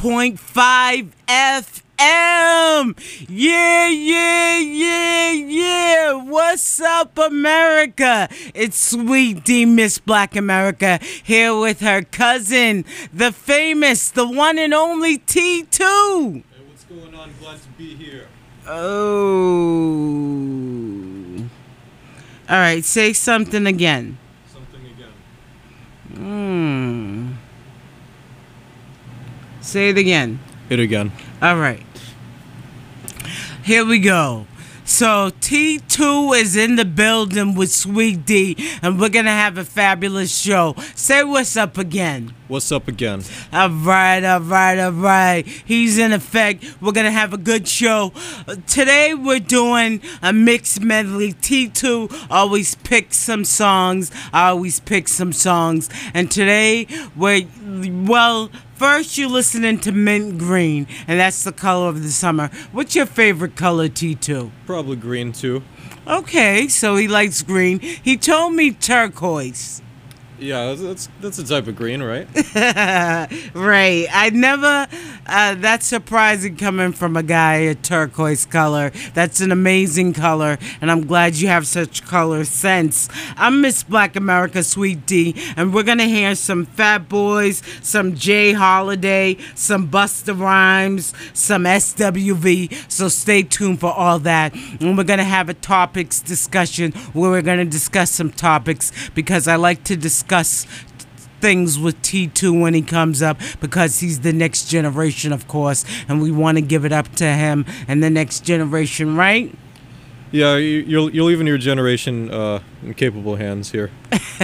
88.5 FM. Yeah. What's up, America? It's Sweet D, Miss Black America, here with her cousin, the famous, the one and only T2. Hey, what's going on? Glad to be here. Oh. All right, say something again. Something again. Say it again. It again. All right. Here we go. So T2 is in the building with Sweet D, and we're going to have a fabulous show. Say what's up again. What's up again? All right. He's in effect. We're going to have a good show. Today we're doing a mixed medley. T2 always picks some songs. I always pick some songs. And today first you're listening to Mint Green, and that's the color of the summer. What's your favorite color, T2? Probably green too. Okay, so he likes green. He told me turquoise. Yeah, that's a type of green, right? Right. I never, that's surprising coming from a guy, a turquoise color. That's an amazing color, and I'm glad you have such color sense. I'm Miss Black America, Sweet D, and we're going to hear some Fat Boys, some Jay Holiday, some Busta Rhymes, some SWV, so stay tuned for all that. And we're going to have a topics discussion where we're going to discuss some topics, because I like to discuss things with T2 when he comes up, because he's the next generation, of course, and we want to give it up to him and the next generation, right? Yeah, you're leaving your generation in capable hands here.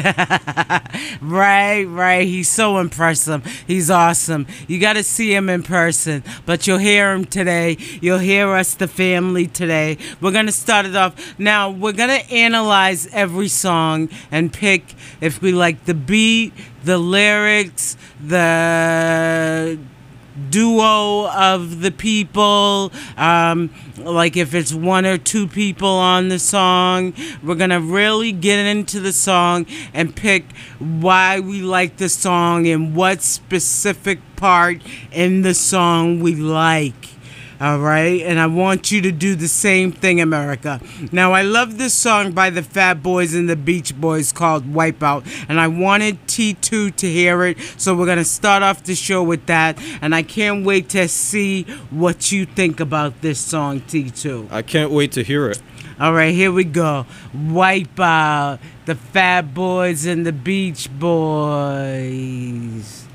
Right. He's so impressive. He's awesome. You got to see him in person, but you'll hear him today. You'll hear us, the family, today. We're going to start it off. Now, we're going to analyze every song and pick if we like the beat, the lyrics, the duo of the people, like if it's one or two people on the song. We're gonna really get into the song and pick why we like the song and what specific part in the song we like. All right, and I want you to do the same thing, America. Now, I love this song by the Fat Boys and the Beach Boys called Wipeout, and I wanted T2 to hear it, so we're going to start off the show with that, and I can't wait to see what you think about this song, T2. I can't wait to hear it. All right, here we go. Wipeout, the Fat Boys and the Beach Boys.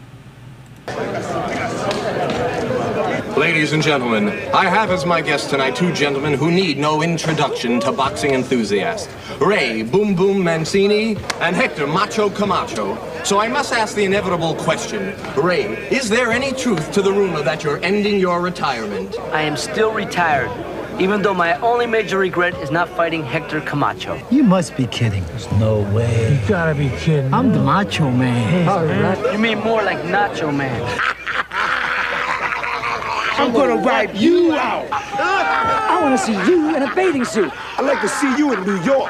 Ladies and gentlemen, I have as my guests tonight two gentlemen who need no introduction to boxing enthusiasts. Ray Boom Boom Mancini and Hector Macho Camacho. So I must ask the inevitable question. Ray, is there any truth to the rumor that you're ending your retirement? I am still retired, even though my only major regret is not fighting Hector Camacho. You must be kidding. There's no way. You gotta be kidding. I'm the Macho Man. All right. You mean more like Nacho Man. I'm gonna wipe you out. I wanna see you in a bathing suit. I'd like to see you in New York.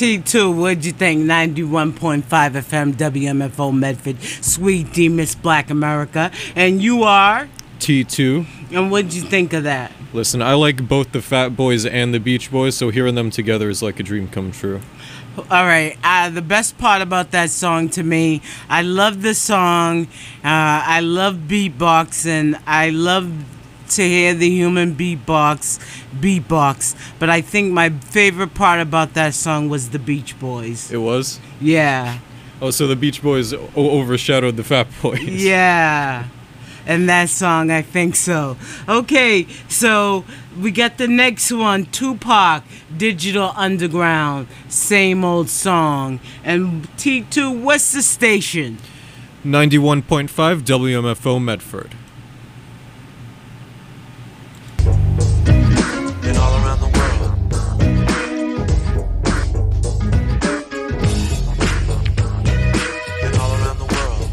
T2, what'd you think? 91.5 FM WMFO Medford, Sweet D, Miss Black America. And you are? T2. And what'd you think of that? Listen, I like both the Fat Boys and the Beach Boys, so hearing them together is like a dream come true. All right. The best part about that song to me, I love the song. I love beatboxing. I love to hear the human beatbox. But I think my favorite part about that song was the Beach Boys. It was? Yeah. Oh, so the Beach Boys overshadowed the Fat Boys. Yeah. And that song, I think so. Okay, so we got the next one, Tupac, Digital Underground, same old song. And T2, what's the station? 91.5 WMFO Medford. And all around the world. And all around the world.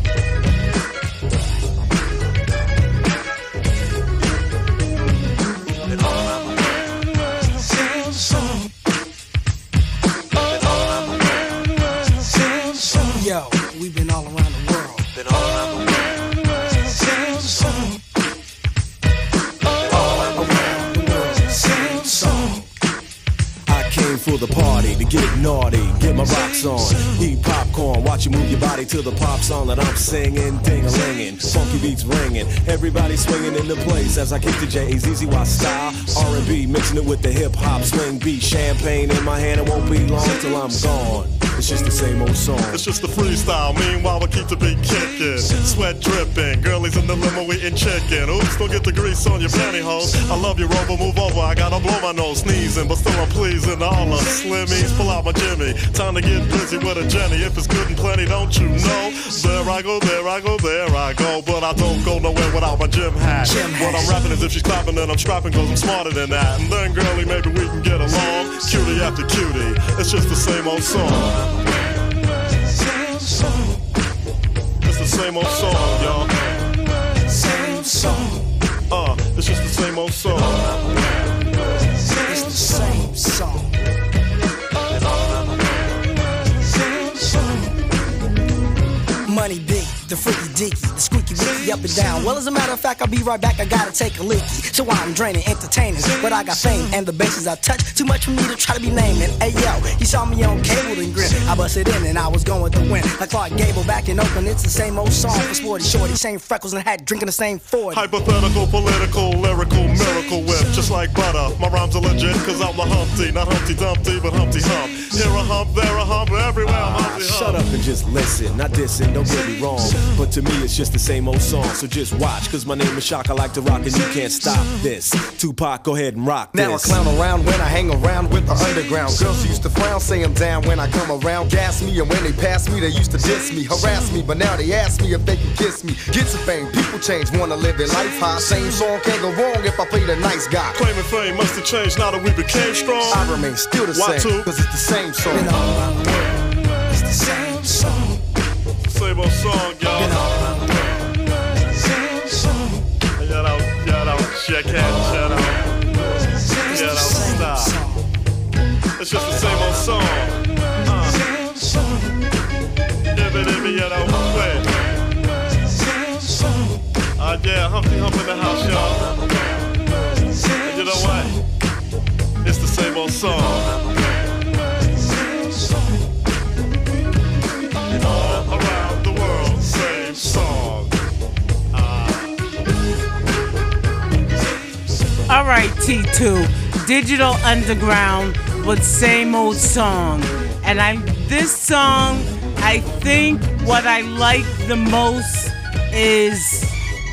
And all around the world. Same song. And all around the world. Same song. Yo, we've been all around the world. Been all around the world. Same song. For the party, to get naughty, get my rocks on, eat popcorn, watch you move your body to the pop song that I'm singing, ding-a-linging, funky beats ringing, everybody swinging in the place as I kick the J-A-Z-Z-Y style, R&B, mixing it with the hip-hop swing beat, champagne in my hand, it won't be long till I'm gone. It's just the same old song. It's just a freestyle. Meanwhile, we keep the beat kicking. Sweat dripping. Girlies in the limo eating chicken. Oops, don't get the grease on your pantyhose. I love you, Rover. Move over. I gotta blow my nose. Sneezing, but still I'm pleasing. All the slimmies. Pull out my Jimmy. Time to get busy with a Jenny. If it's good and plenty, don't you know? There I go, there I go, there I go. But I don't go nowhere without my gym hat. What I'm rapping is if she's clapping, then I'm strapping, cause I'm smarter than that. And then, girlie, maybe we can get along. Cutie after cutie. It's just the same old song. Same song. It's the same old song, y'all. Same song. It's just the same old song. It's the same song. Same song. Money big, the freaky deaky, the squeaky wicky up and down. Well, as a matter of fact, I'll be right back. I gotta take a leaky. So I'm draining, entertaining, but I got fame and the bases I touch. Too much for me to try to be naming. Hey yo, you saw me on cable and grin. I busted in and I was going to win. Like Clark Gable back in Oakland, it's the same old song for Sporty Shorty, same freckles and hat, drinking the same 40. Hypothetical, political, lyrical, miracle whip, just like butter. My rhymes are legit, cause I'm the Humpty, not Humpty Dumpty, but Humpty Hump. Here a hump, there a hump, everywhere I'm Humpty Hump. Shut up and just listen, not dissing, don't get me wrong. But to me it's just the same old song, so just watch. Cause my name is Shock, I like to rock and you can't stop this. Tupac, go ahead and rock this. Now I clown around when I hang around with the underground. Girls used to frown, say I'm down when I come around. Gas me, and when they pass me, they used to diss me, harass me. But now they ask me if they can kiss me. Get some fame, people change, wanna live their life high. Same song can't go wrong if I play the nice guy. Claiming fame must have changed now that we became strong. I remain still the Why same, too? cause it's the same song. Been all around the world. It's the same song. Same old song, y'all. Been all around the world. Same song. Shout out, check out, shout out. Shout out, stop. It's just the same old song. Same song. Ibby, you know, quit. Same song. Yeah, Humpty Hump in the house, y'all. And you know what? It's the same old song. Same song. All around the world, same song. All right, T2, Digital Underground with same old song. And this song, I think what I like the most is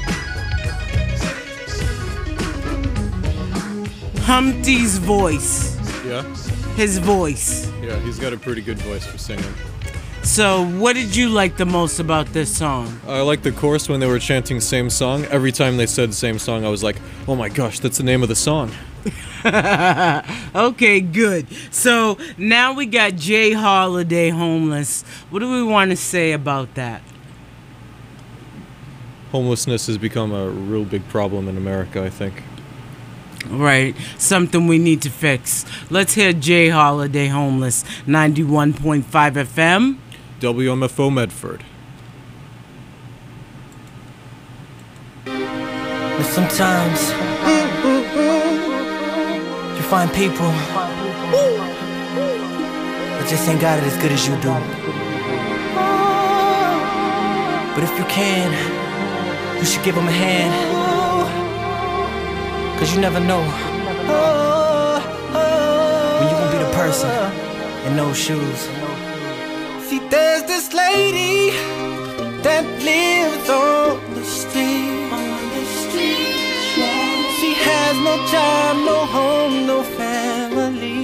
Humpty's voice. Yeah? His voice. Yeah, he's got a pretty good voice for singing. So, what did you like the most about this song? I liked the chorus when they were chanting same song. Every time they said same song, I was like, oh my gosh, that's the name of the song. Okay, good. So, now we got Jay Holiday, Homeless. What do we want to say about that? Homelessness has become a real big problem in America, I think. Right, something we need to fix. Let's hear Jay Holiday, Homeless, 91.5 FM. WMFO Medford. But sometimes you find people that just ain't got it as good as you do. But if you can, you should give them a hand, 'cause you never know when you gon' be the person in those shoes. See, there's this lady that lives on the street. She has no job, no home, no family,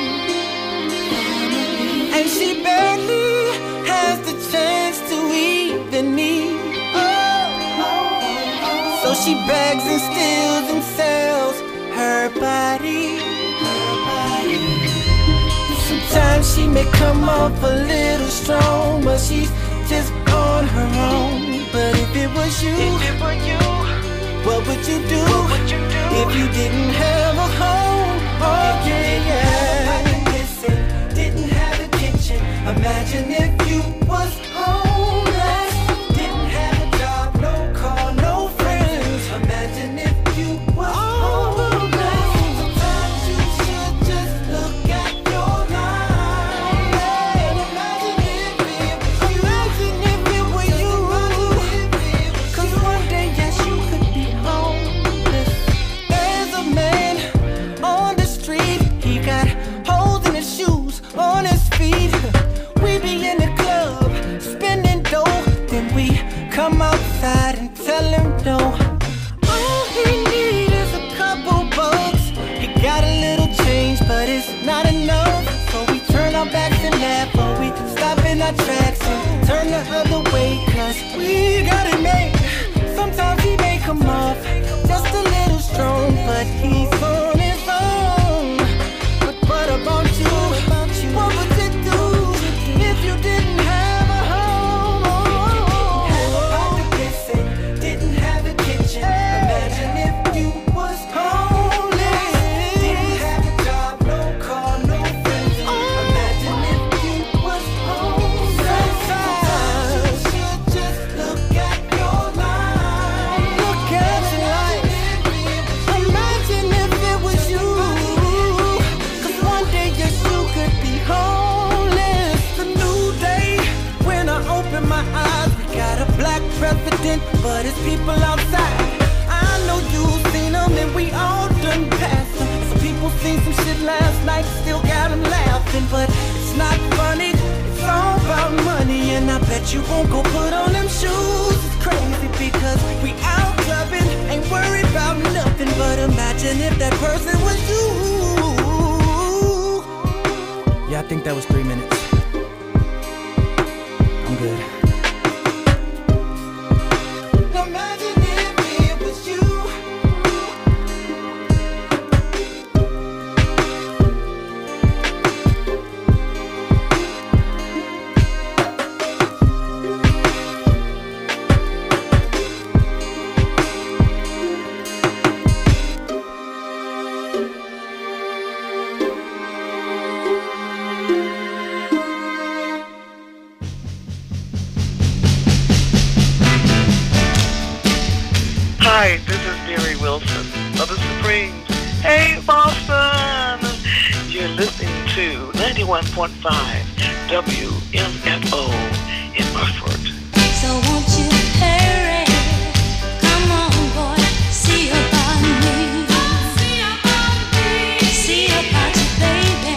and she barely has the chance to even eat. So she begs and steals and sells her body. Sometimes she may come off a little strong, but she's just on her own. But if it was you, what would you do if you didn't have a home? Oh yeah, yeah. Didn't have a kitchen. Imagine if you was homeless. Didn't have a job, no car, no friends. Imagine if you was homeless. Sometimes you should just look at your life and imagine if it were you. 'Cause one day, yes, you could be homeless. There's a man on the street. He got holes in his shoes, on his feet. We be in the club, spending dough. Then we come outside and tell him no. All he need is a couple bucks. He got a little change, but it's not enough. So we turn our backs and laugh, or we stop in our tracks and turn the other way, 'cause we got it made. Sometimes he may come off just a little strong, but he's on his own. But what about you? What would you do if you didn't have a home? Didn't have a kitchen. Imagine if you was homeless. Didn't have a job, no car, no friends. Imagine if you was homeless. Sometimes you should just look at your life. Look at your life. Imagine if it was you. 'Cause one day, yes, you could be homeless. A new day when I open my eyes. We got a black president, but it's people outside. I know you've seen them and we all done passed them. Some people seen some shit last night, still got them laughing. But it's not funny, it's all about money. And I bet you won't go put on them shoes. It's crazy because we out clubbing, ain't worried about nothing. But imagine if that person was you. Yeah, I think that was 3 minutes. I'm good. Imagine if it was you. Hi, this is Mary Wilson of the Supremes. Hey, Boston! You're listening to 91.5 WMFO in Medford. So won't you hurry? Come on, boy, see about me. See about you, baby.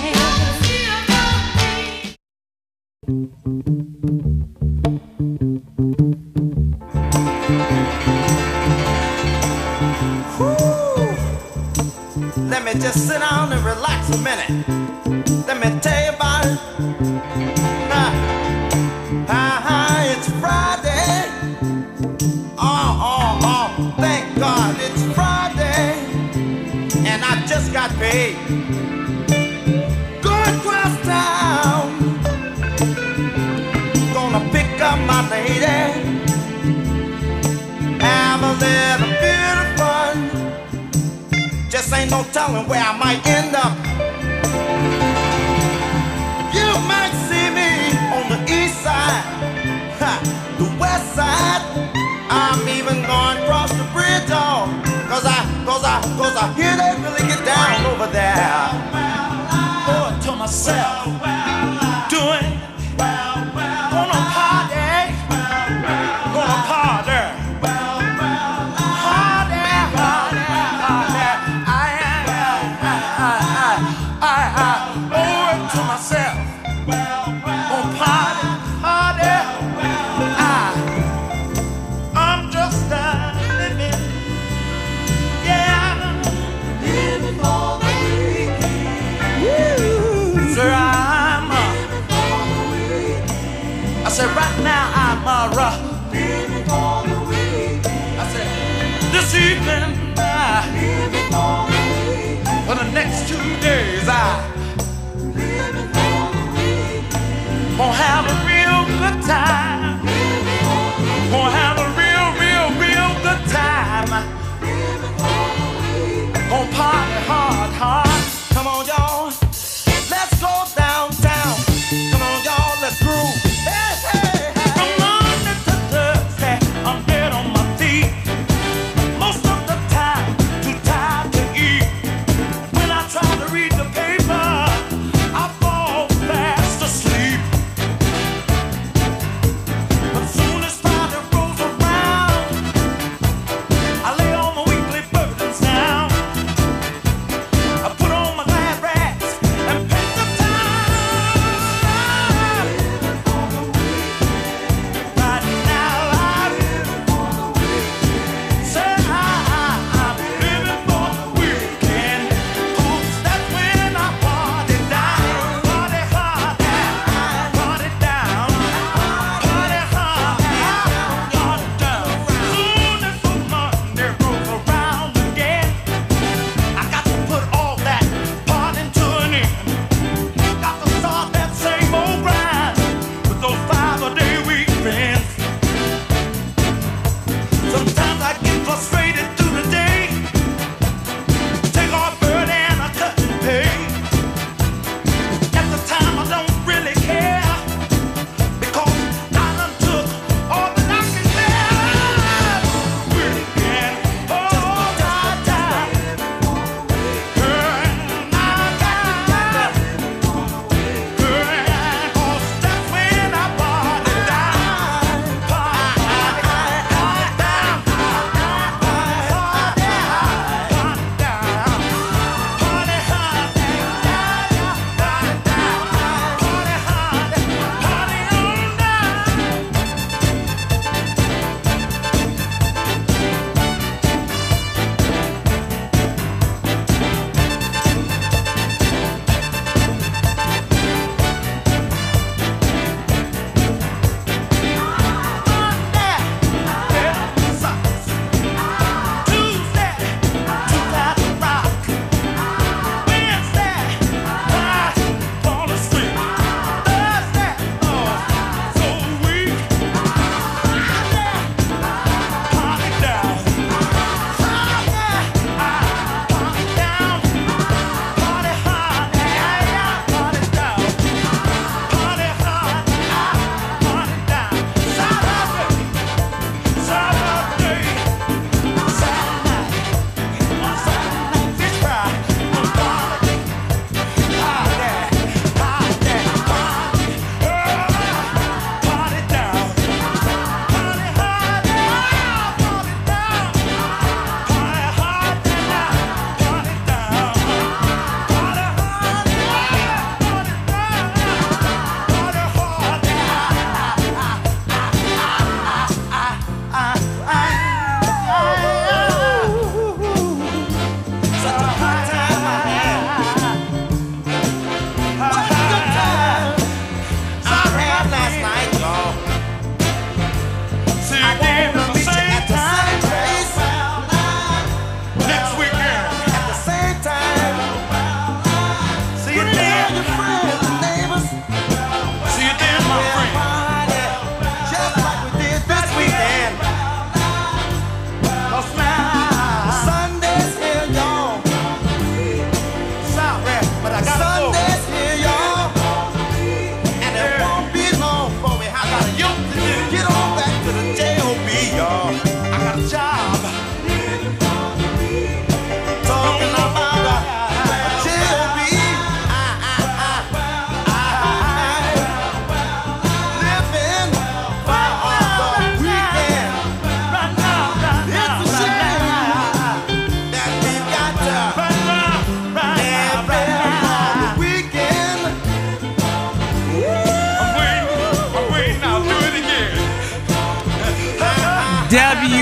Let me just sit down and relax a minute. Let me tell you about it. It's Friday. Oh, thank God it's Friday. And I just got paid. Going across town. Gonna pick up my lady. Have a little bit of fun. Just ain't ain't no telling where I might end up. You might see me on the east side, the west side. I'm even going across the bridge, oh, cause I hear they really get down over there. Lord, to myself, doing, gonna party, gonna party. Right now I'm living for the week. I said this evening, living for the week. For the next 2 days, living for the week. Gonna have a real good time. Gonna have a real good time. Living for the week. Gonna party hard. Come on, y'all. Let's go downtown. Come on, y'all. Let's groove.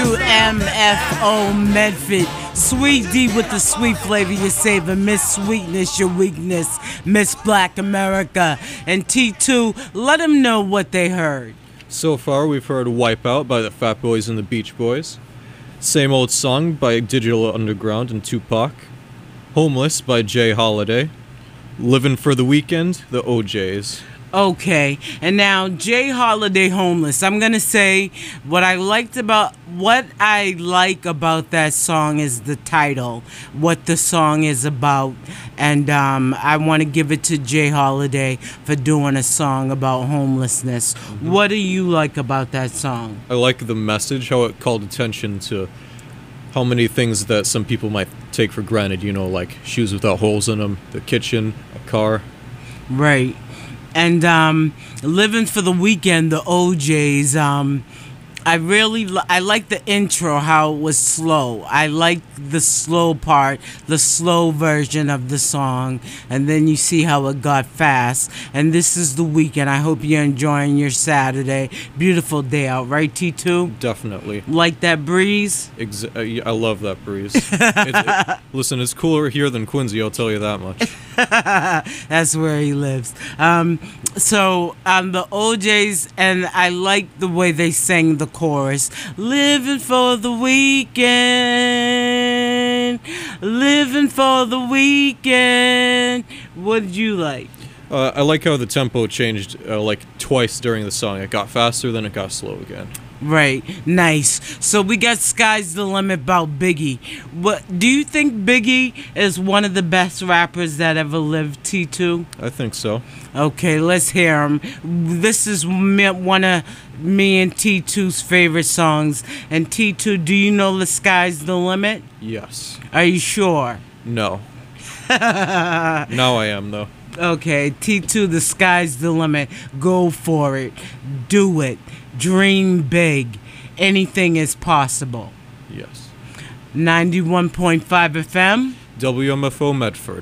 WMFO Medford. Sweet D with the sweet flavor you savor. Miss Sweetness, your weakness. Miss Black America. And T2, let them know what they heard. So far, we've heard Wipeout by the Fat Boys and the Beach Boys. Same Old Song by Digital Underground and Tupac. Homeless by Jay Holiday. Living for the Weekend, the OJs. Okay, and now Jay Holiday, Homeless. I'm gonna say what I like about that song is the title, what the song is about, and I want to give it to Jay Holiday for doing a song about homelessness. What do you like about that song? I like the message, how it called attention to how many things that some people might take for granted, you know, like shoes without holes in them, the kitchen, a car. Right. And Living for the Weekend, the OJs, I like the intro, how it was slow. I like the slow part, the slow version of the song, and then you see how it got fast. And this is the weekend. I hope you're enjoying your Saturday. Beautiful day out, right, T2? Definitely. Like that breeze? I love that breeze. Listen, it's cooler here than Quincy, I'll tell you that much. That's where he lives. So the OJs, and I like the way they sang the chorus. Living for the weekend, living for the weekend. What did you like? I like how the tempo changed like twice during the song. It got faster, then it got slow again. Right, nice. So we got Sky's the Limit about Biggie. What do you think Biggie is one of the best rappers that ever lived, T2? I think so. Okay, let's hear him. This is one of me and T2's favorite songs. And T2, do you know The Sky's the Limit? Yes. Are you sure? No. Now I am, though. Okay, T2, The Sky's the Limit. Go for it. Do it. Dream big. Anything is possible. Yes. 91.5 FM. WMFO Medford.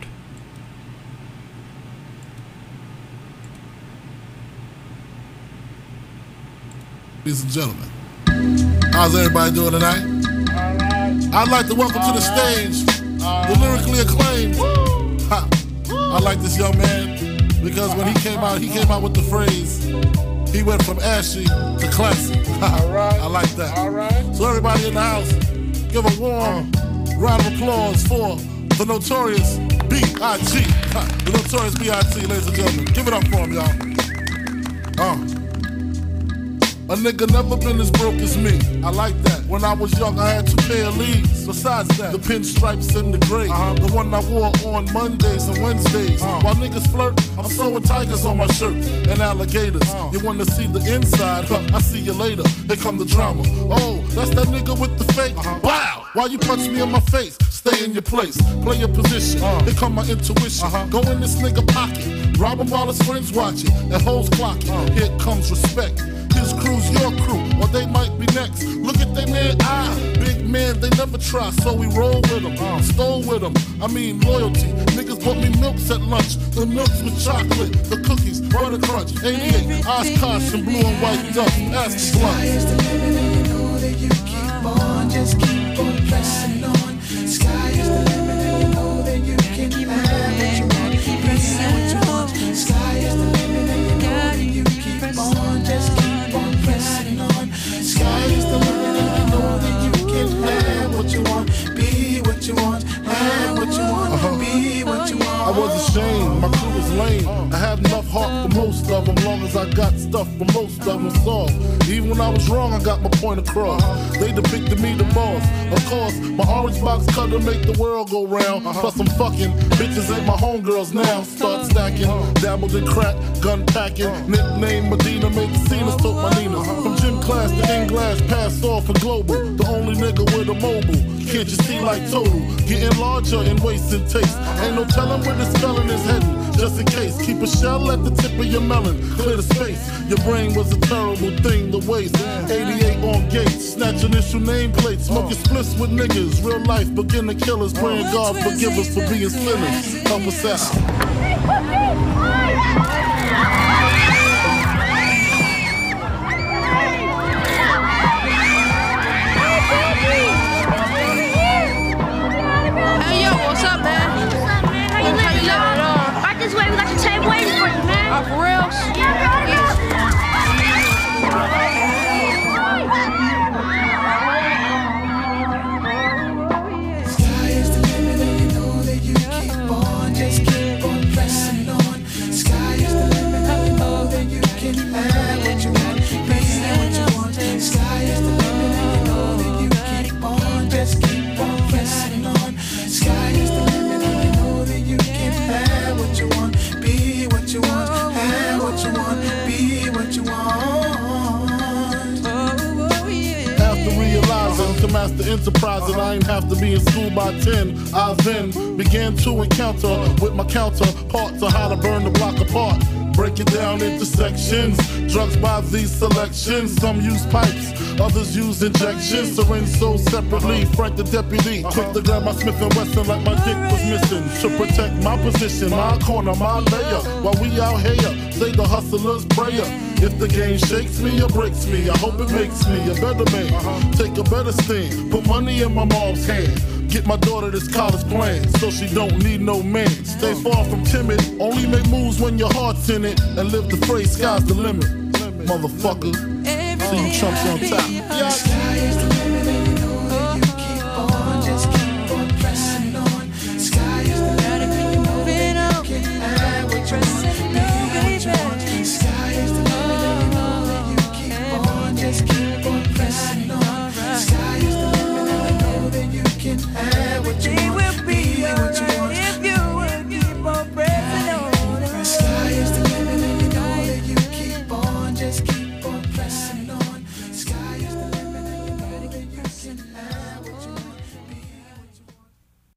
Ladies and gentlemen, how's everybody doing tonight? I'd like to welcome to the stage the lyrically acclaimed. Ha. I like this young man because when he came out with the phrase, he went from ashy to classy. I like that. So everybody in the house, give a warm round of applause for the notorious B.I.G. The notorious B.I.G., ladies and gentlemen. Give it up for him, y'all. A nigga never been as broke as me. I like that. When I was young, I had 2 pair of leaves. Besides that, the pinstripes and the gray. The one I wore on Mondays and Wednesdays. While niggas flirt, I'm sewing tigers on my shirt and alligators. You wanna see the inside? I see you later. Here come the drama. Oh, that's that nigga with the fake. Wow! Why you punch me in my face? Stay in your place. Play your position. Here come my intuition. Go in this nigga pocket. Rob him while his friends watching. And hoes clocking. Here comes respect. His crew's your crew, or they might be next. Look at they man, big man, they never try, so we roll with them, stole with them. I mean loyalty. Niggas bought me milks at lunch, the milks with chocolate, the cookies, butter crunch, 88, Oshkosh and blue and white duck. Ask the Sky is the limit, and you know that you keep on, just keep on pressing on. Sky is the limit, and you know that you can keep have what you want, be what you want. Sky is the limit, and you know that you keep on, just keep pressing on. Sky is the limit, and you know that you can have what you want, be what you want, have what you want, be what you want. I was ashamed, my crew was lame. I had enough heart for most of them, long as I got stuff for most of them solved. Even when I was wrong, I got my point across. They depicted me the boss. Of course, my orange box cutter make the world go round. Plus I'm fucking bitches ain't my homegirls now. Start stacking, dabbled in crack, gun packing. Nickname Medina, made the scenes, took my Nina. From gym class to English, passed off for global. The only nigga with a mobile. Can't you see like total? Getting larger in waist and taste. Ain't no telling where this felon is heading. Just in case, keep a shell at the tip of your melon. Clear the space. Your brain was a terrible thing to waste. 88 on gates, snatch initial nameplates. Smoking splits with niggas. Real life beginner killers. Praying God forgive us for being sinners. Help us out. then surprised that I ain't have to be in school by 10. I then began to encounter with my counterparts on how to burn the block apart. Break it down into sections. Drugs by these selections. Some use pipes, others use injections. Syringe sold separately. Frank the deputy, quick to grab my Smith & Wesson like my dick was missing. To protect my position, my corner, my layer. While we out here, say the hustler's prayer. If the game shakes me or breaks me, I hope it makes me a better man. Take a better stand, put money in my mom's hand. Get my daughter this college plan, so she don't need no man. Stay far from timid, only make moves when your heart's in it. And live the phrase, sky's the limit, motherfucker. See you chumps on top. Yeah. Sky is the limit and you know that you keep on, just keep on pressing on. Sky is the limit and you know that you can have what you want, be what you want. Sky is the limit and you know that you keep on, just keep on pressing on. Sky is the limit and you know that you can have what you want, be what you want. If you will keep on pressing on. Sky is the limit and you know that you keep on, just keep on pressing on. Sky is the limit and you know that you can have what you want, be what you want.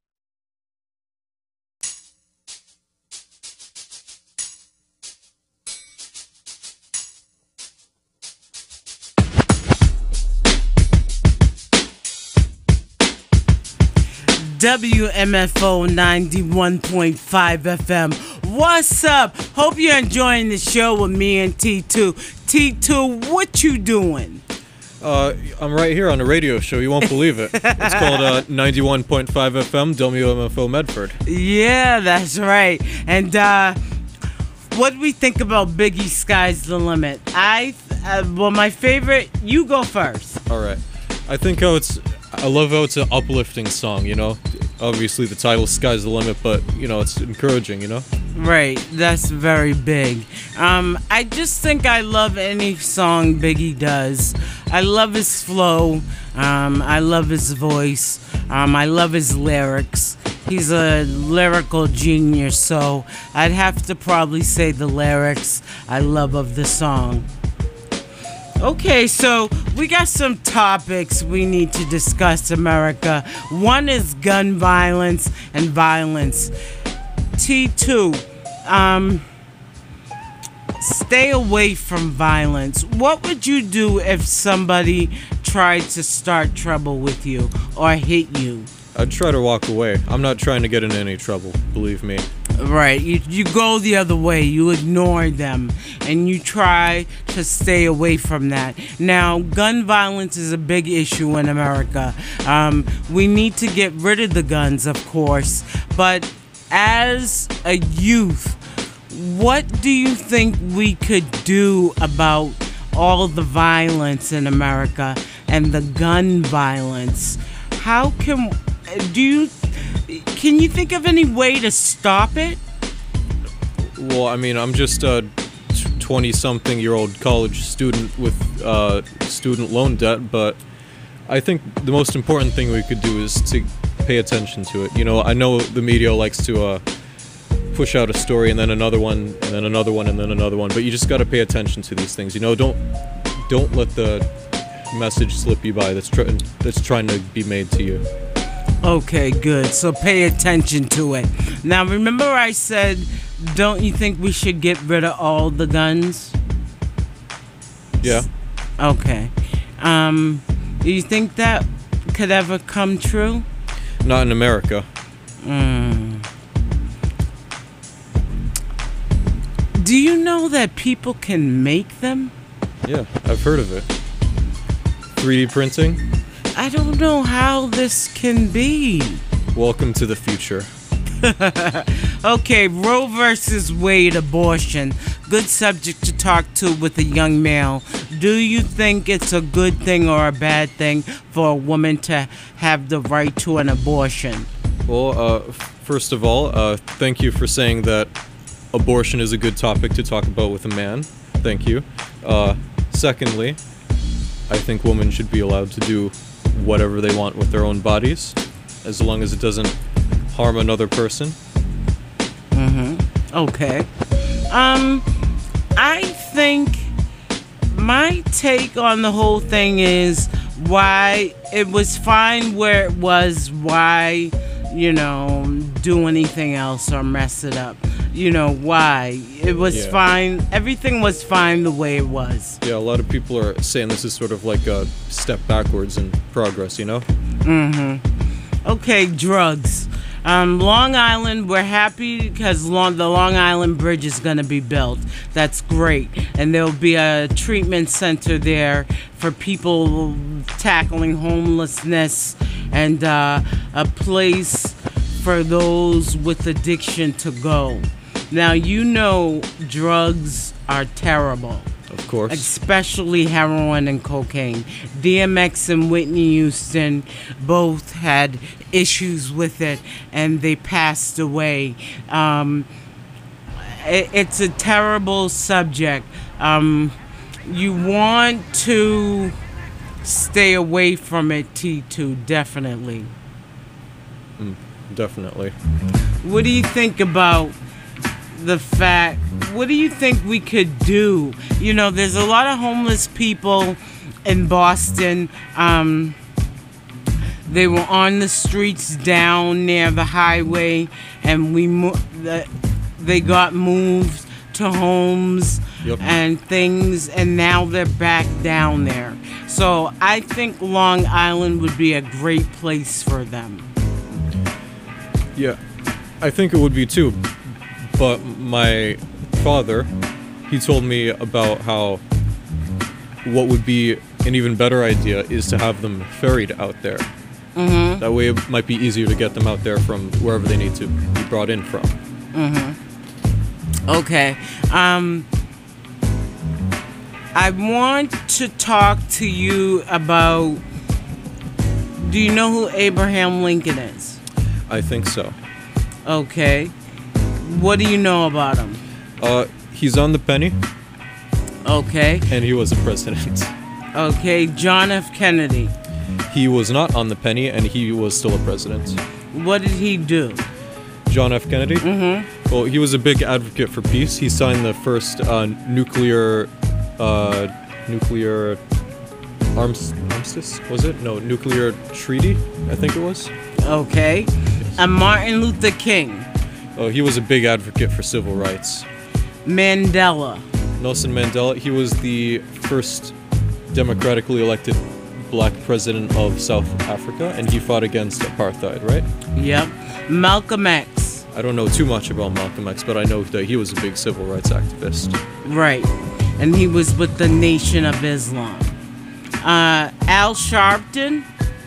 WMFO 91.5 FM. What's up? Hope you're enjoying the show with me and T2. T2, what you doing? I'm right here on a radio show. You won't believe it. It's called 91.5 FM, WMFO Medford. Yeah, that's right. And what do we think about Biggie Sky's the Limit? Well, my favorite, you go first. All right. I love how it's an uplifting song, you know? Obviously, the title, Sky's the Limit, but, you know, it's encouraging, you know? Right, that's very big. I just think I love any song Biggie does. I love his flow. I love his voice. I love his lyrics. He's a lyrical genius, so I'd have to probably say the lyrics I love of the song. Okay, so we got some topics we need to discuss, America. One is gun violence and violence. T2, stay away from violence. What would you do if somebody tried to start trouble with you or hit you? I'd try to walk away. I'm not trying to get in any trouble, believe me. Right, you go the other way, you ignore them, and you try to stay away from that. Now, gun violence is a big issue in America. We need to get rid of the guns, of course, but as a youth, what do you think we could do about all the violence in America and the gun violence? How can you think of any way to stop it? Well, I mean, I'm just a 20-something-year-old college student with student loan debt, but I think the most important thing we could do is to pay attention to it. You know, I know the media likes to push out a story and then another one, and then another one, and then another one, but you just got to pay attention to these things. You know, don't let the message slip you by that's trying to be made to you. Okay, good. So pay attention to it. Now, remember I said, don't you think we should get rid of all the guns? Yeah. Okay. Do you think that could ever come true? Not in America. Do you know that people can make them? Yeah, I've heard of it. 3D printing? I don't know how this can be. Welcome to the future. Okay, Roe versus Wade abortion. Good subject to talk to with a young male. Do you think it's a good thing or a bad thing for a woman to have the right to an abortion? Well, first of all, thank you for saying that abortion is a good topic to talk about with a man. Thank you. Secondly, I think women should be allowed to do whatever they want with their own bodies, as long as it doesn't harm another person. Okay. I think my take on the whole thing is Why it was fine where it was. Why, do anything else or mess it up? Why it was fine. Everything was fine the way it was. Yeah, a lot of people are saying this is sort of like a step backwards in progress. Okay, drugs. Long Island, we're happy because the Long Island Bridge is going to be built. That's great. And there'll be a treatment center there for people tackling homelessness and a place for those with addiction to go. Now, drugs are terrible. Of course. Especially heroin and cocaine. DMX and Whitney Houston both had issues with it, and they passed away. It's a terrible subject. You want to stay away from it, T2, definitely. Definitely. What do you think about what do you think we could do? There's a lot of homeless people in Boston. They were on the streets down near the highway, and they got moved to homes and things, and now they're back down there. So I think Long Island would be a great place for them. Yeah, I think it would be too. But my father, he told me about how what would be an even better idea is to have them ferried out there. Mm-hmm. That way it might be easier to get them out there from wherever they need to be brought in from. Mm-hmm. Okay. I want to talk to you about, do you know who Abraham Lincoln is? I think so. Okay. What do you know about him? He's on the penny. Okay. And he was a president. Okay. John F. Kennedy. He was not on the penny, and he was still a president. What did he do? John F. Kennedy? Mm-hmm. Well, he was a big advocate for peace. He signed the first nuclear armistice, was it? No, nuclear treaty, I think it was. Okay. And Martin Luther King. Oh, he was a big advocate for civil rights. Mandela. Nelson Mandela, he was the first democratically elected black president of South Africa, and he fought against apartheid, right? Yep. Malcolm X. I don't know too much about Malcolm X, but I know that he was a big civil rights activist. Right. And he was with the Nation of Islam. Al Sharpton.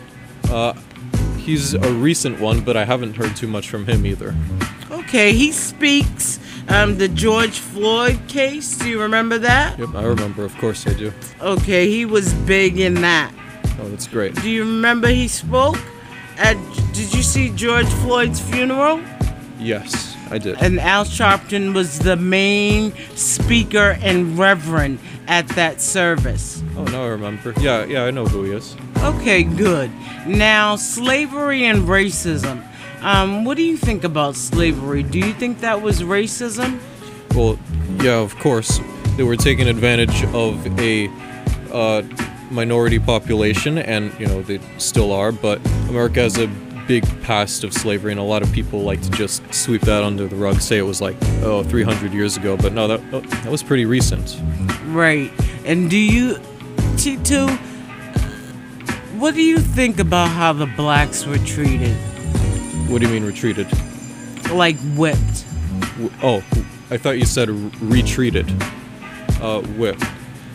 He's a recent one, but I haven't heard too much from him either. Okay, he speaks the George Floyd case. Do you remember that? Yep, I remember. Of course I do. Okay, he was big in that. Oh, that's great. Do you remember he spoke? Did you see George Floyd's funeral? Yes, I did. And Al Sharpton was the main speaker and reverend at that service. Oh, now I remember. Yeah, I know who he is. Okay, good. Now, slavery and racism. What do you think about slavery? Do you think that was racism? Well, yeah, of course. They were taking advantage of a minority population, and, they still are, but America has a big past of slavery, and a lot of people like to just sweep that under the rug, say it was 300 years ago, but no, that was pretty recent. Right. And do you, T2, what do you think about how the blacks were treated? What do you mean retreated? Like whipped. Oh, I thought you said retreated. Whipped.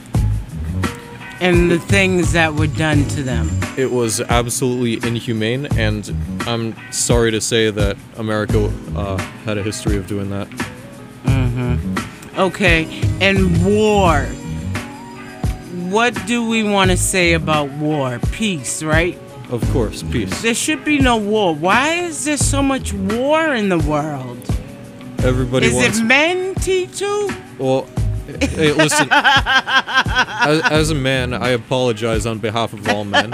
And the things that were done to them. It was absolutely inhumane, and I'm sorry to say that America had a history of doing that. Mm-hmm. Okay, and war. What do we want to say about war? Peace, right? Of course, peace. There should be no war. Why is there so much war in the world? Everybody wants... Is it men, T2? Well, hey, listen. as a man, I apologize on behalf of all men.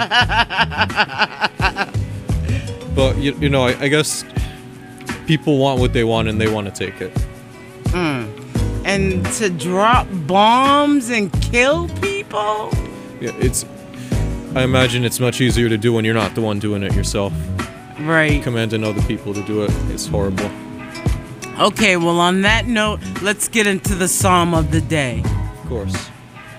But, I guess people want what they want, and they want to take it. And to drop bombs and kill people? Yeah, I imagine it's much easier to do when you're not the one doing it yourself. Right. Commanding other people to do it is horrible. Okay, well, on that note, let's get into the Psalm of the day. Of course.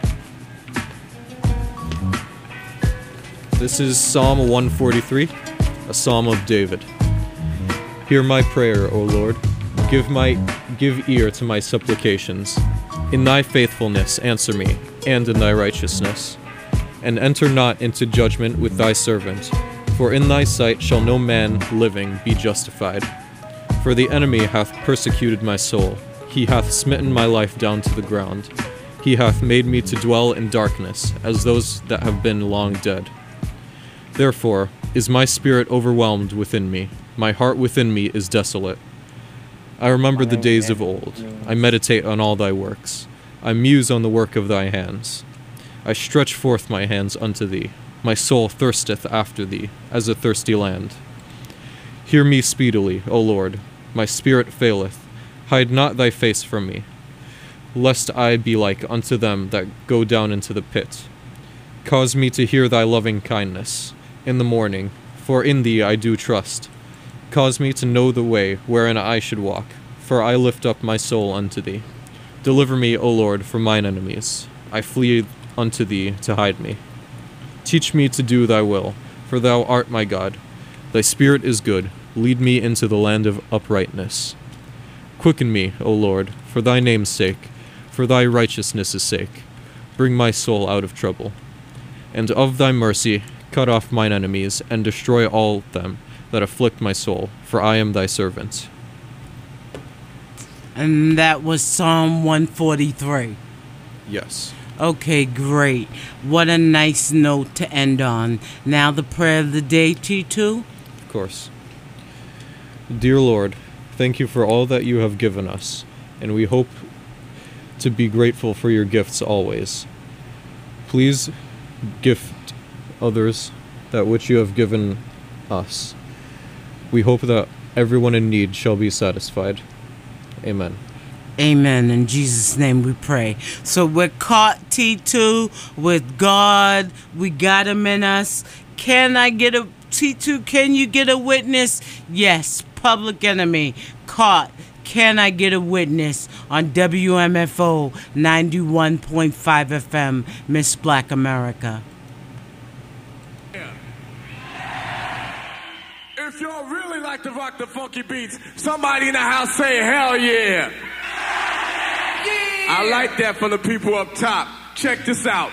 This is Psalm 143, a Psalm of David. Hear my prayer, O Lord. Give ear to my supplications. In thy faithfulness answer me, and in thy righteousness. And enter not into judgment with thy servant, for in thy sight shall no man living be justified. For the enemy hath persecuted my soul, he hath smitten my life down to the ground. He hath made me to dwell in darkness, as those that have been long dead. Therefore is my spirit overwhelmed within me, my heart within me is desolate. I remember the days of old, I meditate on all thy works, I muse on the work of thy hands. I stretch forth my hands unto thee, my soul thirsteth after thee, as a thirsty land. Hear me speedily, O Lord, my spirit faileth, hide not thy face from me, lest I be like unto them that go down into the pit. Cause me to hear thy loving kindness in the morning, for in thee I do trust. Cause me to know the way wherein I should walk, for I lift up my soul unto thee. Deliver me, O Lord, from mine enemies. I flee unto thee to hide me. Teach me to do thy will, for thou art my God. Thy spirit is good, lead me into the land of uprightness. Quicken me, O Lord, for thy name's sake, for thy righteousness' sake. Bring my soul out of trouble. And of thy mercy cut off mine enemies, and destroy all them that afflict my soul, for I am thy servant. And that was Psalm 143. Yes. Okay, great. What a nice note to end on. Now the prayer of the day, T2? Of course. Dear Lord, thank you for all that you have given us, and we hope to be grateful for your gifts always. Please gift others that which you have given us. We hope that everyone in need shall be satisfied. Amen. Amen. In Jesus' name we pray. So we're caught, T2, with God. We got him in us. Can I get a T2? Can you get a witness? Yes. Public Enemy. Caught. Can I get a witness on WMFO 91.5 FM, Miss Black America? If y'all really like to rock the funky beats, somebody in the house say hell yeah. I like that from the people up top. Check this out.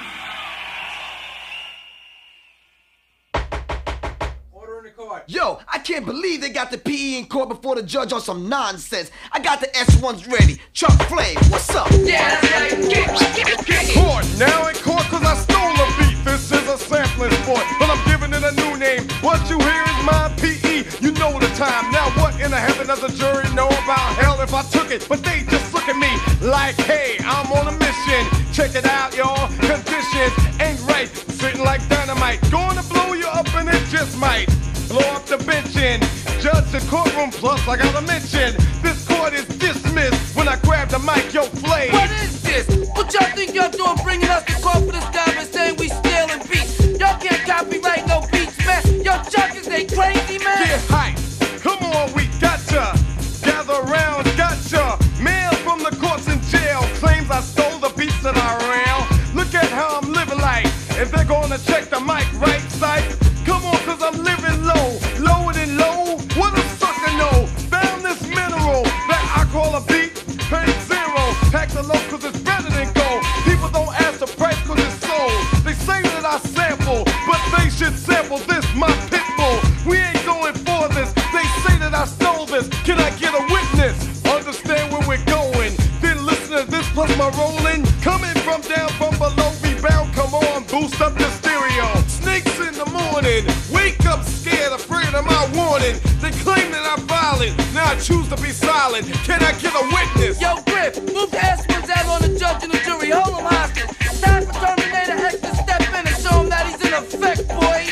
Yo, I can't believe they got the PE in court before the judge on some nonsense. I got the S1s ready. Chuck Flame, what's up? Yeah, that's right. Get court. Now in court cause I stole a beat. This is a sampling sport, but I'm giving it a new name. What you hear is my PE. You know the time. Now what in the heaven does a jury know about hell if I took it? But they just look at me like, hey, I'm on a mission. Check it out, y'all. Conditions ain't right. Sitting like dynamite. Going to blow you up and it just might. Blow up the bench in, judge the courtroom, plus I gotta mention, this court is dismissed when I grab the mic, yo, Flame. What is this? What y'all think y'all doing bringing us to court for this guy and saying we stealing beats? Y'all can't copyright no beats, man. Yo, Chuck, is they crazy, man? Get hype, come on, we gotcha. Gather around, gotcha. Mail from the courts in jail claims I stole the beats that I ran. Look at how I'm living like, and they're gonna check the mic right side. Come on, cause I'm living low, lower than low. What a sucker know. Found this mineral that I call a beat. Paid zero, pack the low cause it's better than gold. People don't ask the price cause it's sold. They say that I sample, but they should sample this, my pit bull. We ain't going for this. They say that I stole this. Can I get a witness? Understand where we're going. Then listen to this plus my rolling. Coming from down from below, rebound, come on, boost up the stereo. Snakes in the morning, wake up scared, afraid of my warning. They claim that I'm violent, now I choose to be silent. Can I get a witness? Yo, Griff, move the S1s out on the judge and the jury, hold him hostage. Time for Terminator X to step in and show him that he's in effect, boy.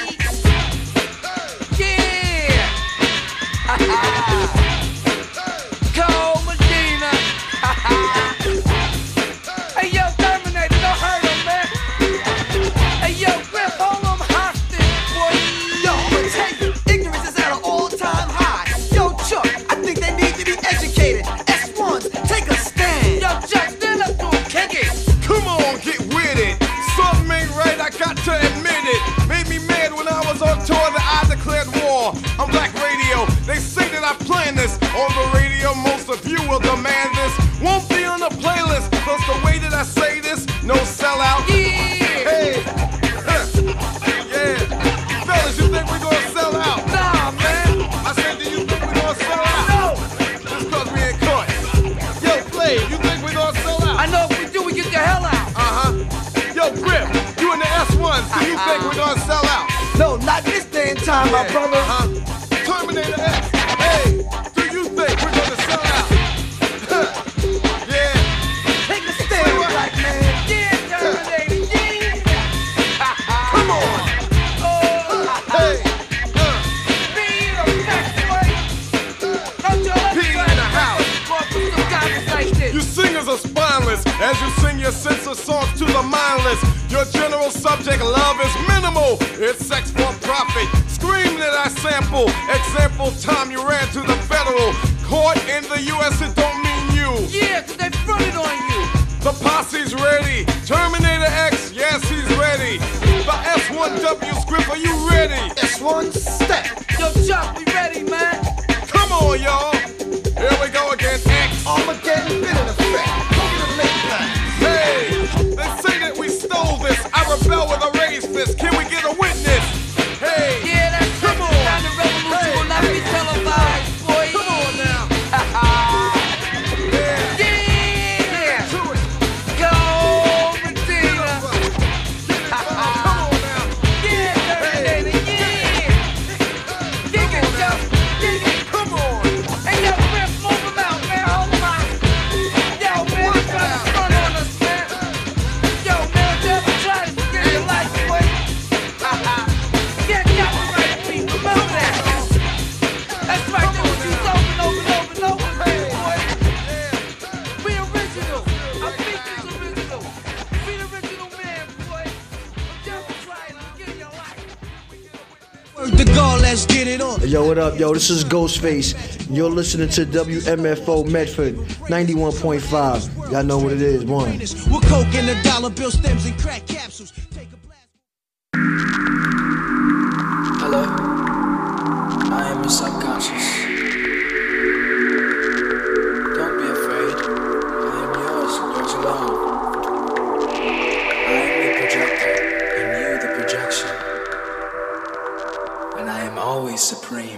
Yeah! Cole Medina! Hey, yo, Terminator, don't hurt him, man! Hey, yo, Griff, hold him hostage! that I plan this on the radio. Most of you will demand this. Won't be on the playlist. Plus the way that I say this, no sellout. Yeah. Hey. Yeah. Fellas, you think we're gonna sell out? Nah, man. I said, do you think we're gonna sell out? No. Just cause we ain't caught. Yo, Flav, you think we're gonna sell out? I know if we do, we get the hell out. Yo, Grip, you in the S1s, do you think we're gonna sell out? No, not this day and time, my brother. Terminator X, hey, do you think we're gonna sell out? Yeah. Take a stand, black man. Yeah, Terminator, yeah. Come on. Hey. Be the next way. Don't you P in the house. some guys like this. You singers are spineless as you sing your sense of songs to the mindless. Your general subject love is minimal. It's sex for profit. Scream that I sample. Example time you ran to the federal court in the U.S. It don't mean you. Yeah, 'cause they fronted on you. The posse's ready. Terminator X, yes, he's ready. The S1W script, are you ready? S1 step. Yo, Chuck, we ready, man. Come on, y'all. Here we go again. X. Armageddon been in effect. Hey, they say that we stole this. I rebel with a raised fist. Can we get a witness? Hey, Yeah, that's come on. the revolution will not be televised, boy. Come on now. Yeah. Yeah. To it. Go, Medina. Come on now. Yeah, Terminator, yeah. Dig it, Chuck. Dig it. Come on. Hey, yo, Rip, move him out, man. Hold him out. Yo, man, they're trying to front on us, man. Yo, man, they're trying to get your life away. Get copyright, people. Remember that. That's right, that was used over and over and over and over again, boy. We original. I think it's original. We the original man, boy. Just try to get your life. The goal, let's get it on. Yo, what up, yo? This is Ghostface. You're listening to WMFO Medford 91.5. Y'all know what it is, one. With coke and the dollar bill stems and crack capsules. Hello, I am your subconscious. Don't be afraid, I am yours alone. I am the projector, and you the projection. And I am always supreme.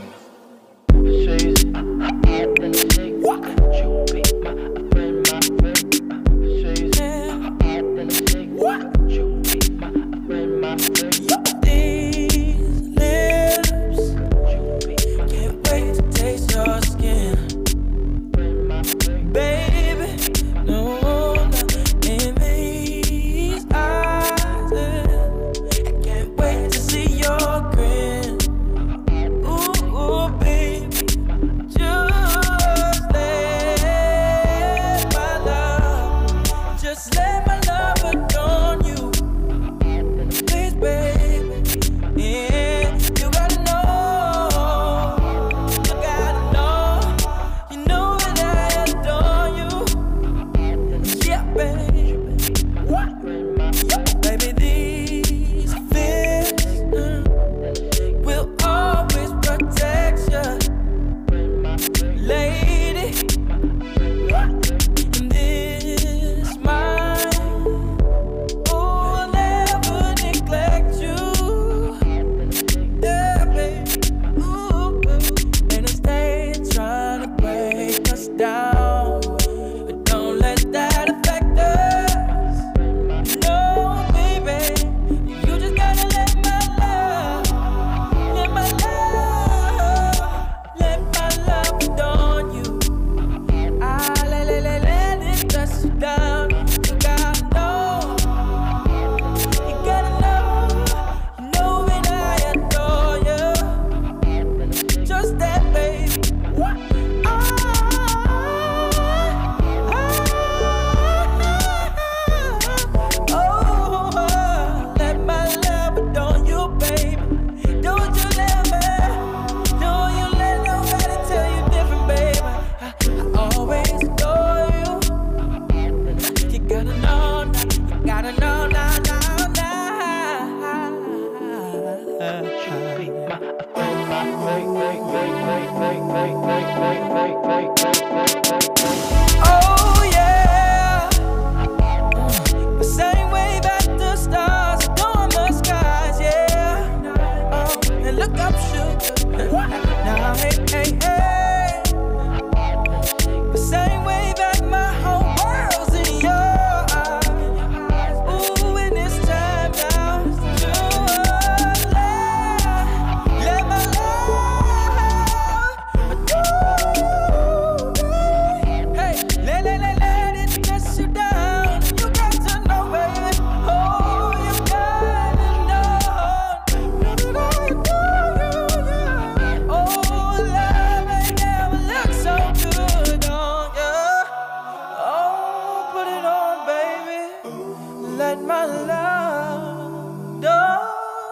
Oh yeah, the same way that the stars adorn the skies, yeah. And look up, sugar. Now, hey, hey, hey. The same way that my whole world's in your eyes. Ooh, and it's time now to let my love do. Hey, let it press you down. You got to know, baby. Oh, you gotta know. Oh, love ain't never looked so good on ya. Oh, put it on, baby. Let my love do.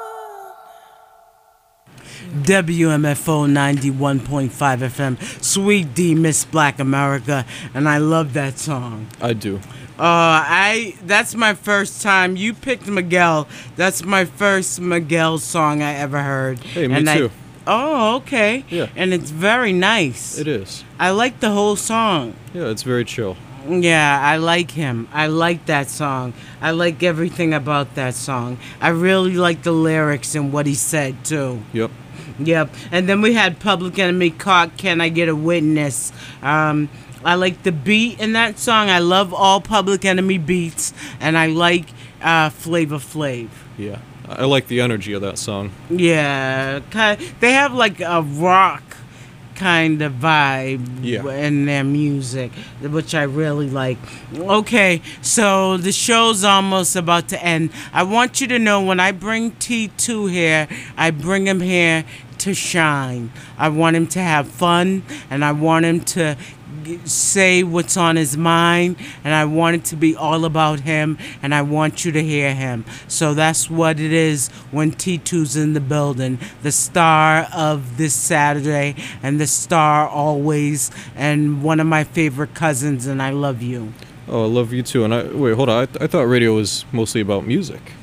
WMFO 91.5 FM, Sweet D, Miss Black America, and I love that song. I do. That's my first time. You picked Miguel. That's my first Miguel song I ever heard. Hey, me and too. Oh, okay. Yeah. And it's very nice. It is. I like the whole song. Yeah, it's very chill. Yeah, I like him. I like that song. I like everything about that song. I really like the lyrics and what he said, too. Yep. Yep. And then we had Public Enemy, Caught, Can I Get a Witness? I like the beat in that song. I love all Public Enemy beats. And I like Flavor Flav. Yeah. I like the energy of that song. Yeah. They have like a rock kind of vibe in their music, which I really like. Okay, so the show's almost about to end. I want you to know when I bring T2 here, I bring him here to shine. I want him to have fun, and I want him to say what's on his mind, and I want it to be all about him, and I want you to hear him. So that's what it is when T2's in the building, the star of this Saturday and the star always, and one of my favorite cousins, and I love you. Oh, I love you too. And wait, hold on. I thought radio was mostly about music.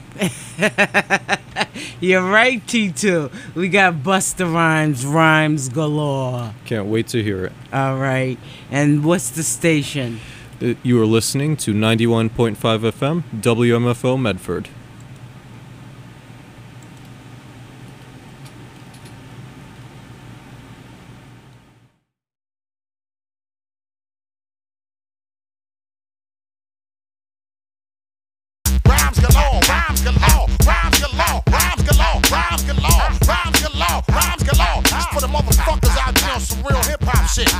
You're right, T2. We got Busta Rhymes, rhymes galore. Can't wait to hear it. All right. And what's the station? You are listening to 91.5 FM, WMFO Medford. Rhymes galore, rhymes galore, rhymes galore, rhymes galore, rhymes galore, rhymes galore, rhymes galore. Just for the motherfuckers out there on some real hip hop shit.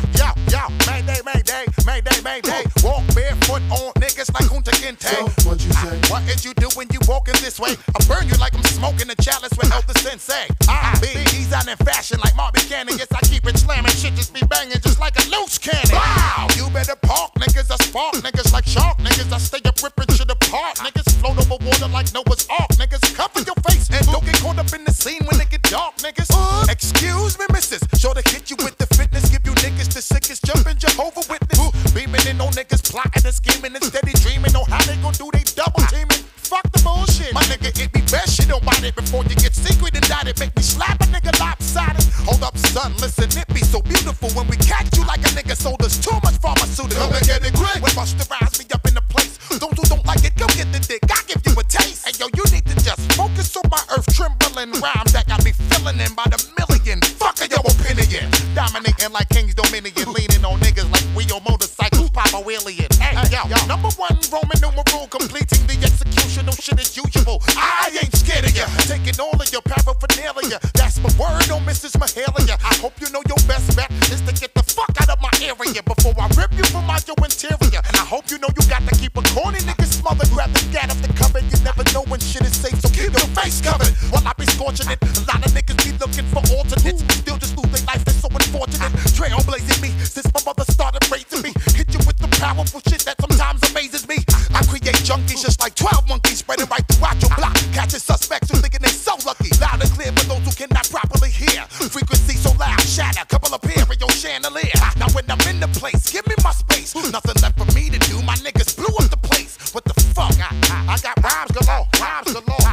Yo, Mayday, Mayday, Mayday, Mayday. Walk barefoot on niggas like Kunta Kinte. So, what you say? What did you do when you walking this way? I burn you like I'm smoking a chalice with Elder Sensei. I be design in fashion like Mark Buchanan. Yes, I keep it slamming. Shit just be banging just like a loose cannon. Wow, you better park niggas. I spark niggas like shark niggas. I stay up ripping shit apart. Niggas float over water like Noah's Ark. Niggas cover your face and don't get caught up in the scene when it get dark. Niggas, excuse me, missus. Sure to hit you with the fitness. Give you niggas the sickest. Jumping Jehovah Witness. Beaming in on niggas plotting and scheming and steady dreaming on how they gon' do they double teaming. Fuck the bullshit. My nigga, it be best you don't bite it before you get secret indicted. Make me slap a nigga lopsided. Hold up, son, listen, it be so beautiful when we catch you like a nigga sold us too much pharmaceutical. Come and get it quick. When Busta Rhymes me up in the place. Those who don't like it, go get the dick. I give you a taste. And yo, you need to just focus on my earth trembling rhymes that got me filling in by the million. Fuck your opinion. Dominating like King's Dominion. Leaning on niggas like we on motorcycles. Papa Willian. Hey, yo, number one Roman numeral completing the execution. No shit as usual. I ain't scared of ya. Taking all of your paraphernalia. That's my word on Mrs. Mahalia. I hope you know your best bet is to get the fuck out of my area before I rip you from out your interior. And I hope you know you got to keep a corny nigga smothered. Grab the gat off the cover. You never know when shit is safe, so keep your face covered. While I be scorching it, a lot of niggas be looking for alternates. Still just lose their life, it's so unfortunate. Trailblazing me since my mother started raising me. Hit you with the powerful shit that sometimes amazes me. I create junkies just like 12 monkeys spreading right throughout your block. Catching suspects who thinking they so lucky. Loud and clear for those who cannot properly hear. Frequency so loud, shatter, couple of pair in your chandelier. Now when I'm in the place, give me my space. Nothing left for me to do, my niggas blew up the place. What the fuck? I got rhymes galore, rhymes galore.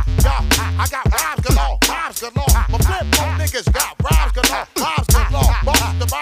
I got rhymes galore, rhymes galore. My flip phone niggas got rhymes galore, rhymes galore. Busta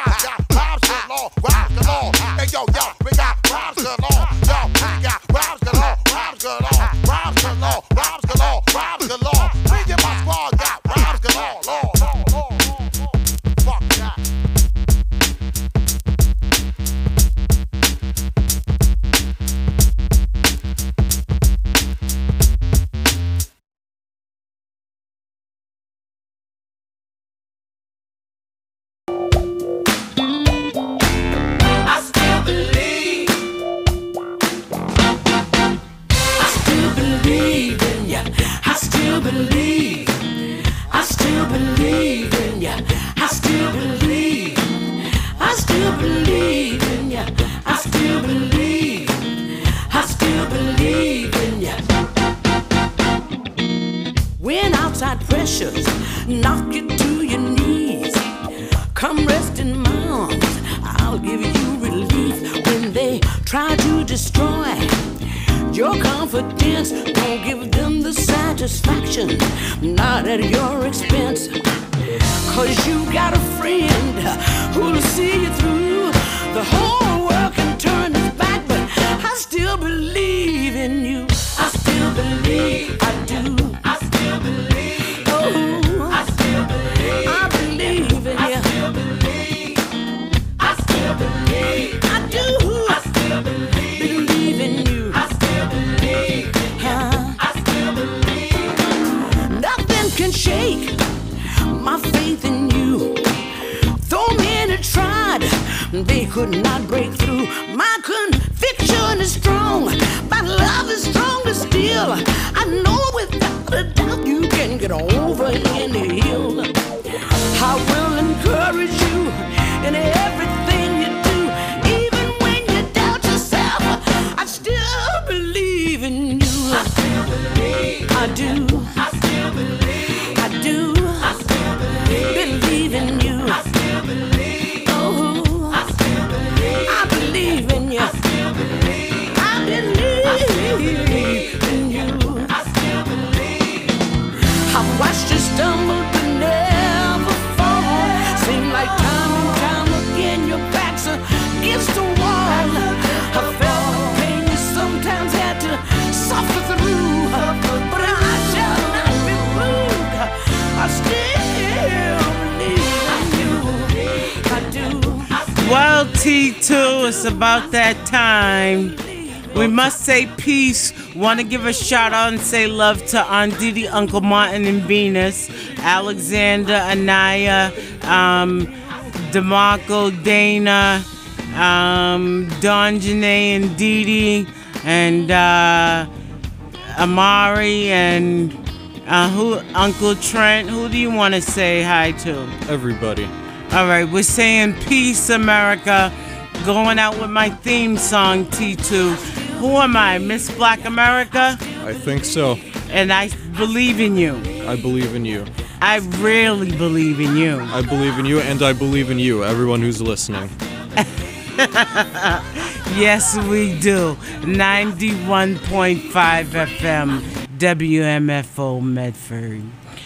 try to destroy your confidence. Don't give them the satisfaction, not at your expense. Cause you got a friend who'll see you through. The whole world can turn its back, but I still believe in you. I still believe. I do. I still believe. Oh, I still believe. I believe in you. I still believe. I still believe. I do. I still believe in you. I still believe. I still believe. Nothing can shake my faith in you. Though many tried, they could not break through. My conviction is strong, my love is stronger still. I know without a doubt you can get over any hill. I will encourage you in everything you do, even when you doubt yourself. I still believe in you. I still believe. I do. I still believe. I do. I still believe in you. I still believe. Oh, I still believe. I believe in you. I still believe. I believe in you. I still believe. I've watched you stumble but never fall. Seem like time and time again your back's against the wall. I felt the pain you sometimes had to suffer through, but I shall not be moved. I still believe in you. I do. Well, T2, it's about that time. We must say peace. Want to give a shout out and say love to Aunt Didi, Uncle Martin, and Venus, Alexander, Anaya, DeMarco, Dana, Don Janae, and Didi, and Amari, and Uncle Trent. Who do you want to say hi to? Everybody. All right, we're saying peace, America. Going out with my theme song, T2. Who am I, Miss Black America? I think so. And I believe in you. I believe in you. I really believe in you. I believe in you, and I believe in you, everyone who's listening. Yes, we do. 91.5 FM, WMFO Medford.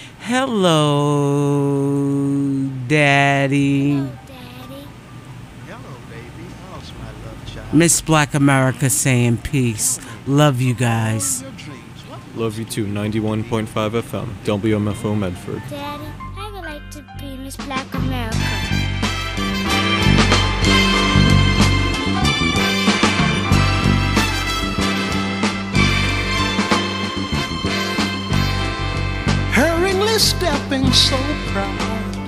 Hello, Daddy. Miss Black America saying peace. Love you guys. Love you too. 91.5 FM, WMFO Medford. Daddy, I would like to be Miss Black America. Hurriedly stepping so proud,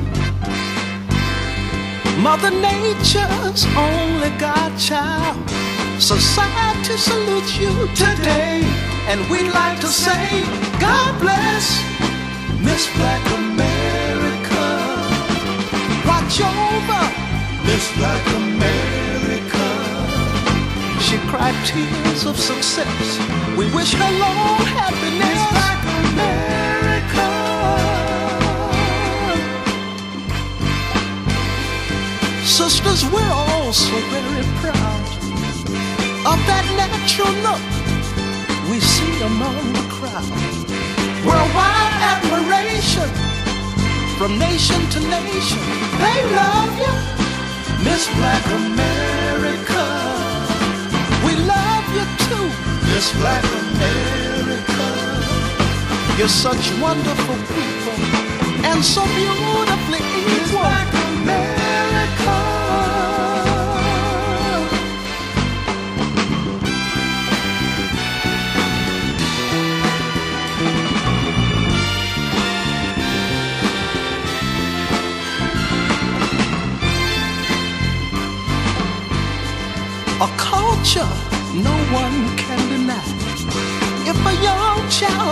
Mother Nature's only godchild. Society salutes you today, and we'd like to say, God bless Miss Black America. Watch over Miss Black America. She cried tears of success. We wish her long happiness. Miss Black America. Sisters, we're all so very proud of that natural look we see among the crowd. Worldwide admiration from nation to nation. They love you, Miss Black America. We love you too, Miss Black America. You're such wonderful people and so beautifully equal. Miss Black America. A culture no one can deny. If a young child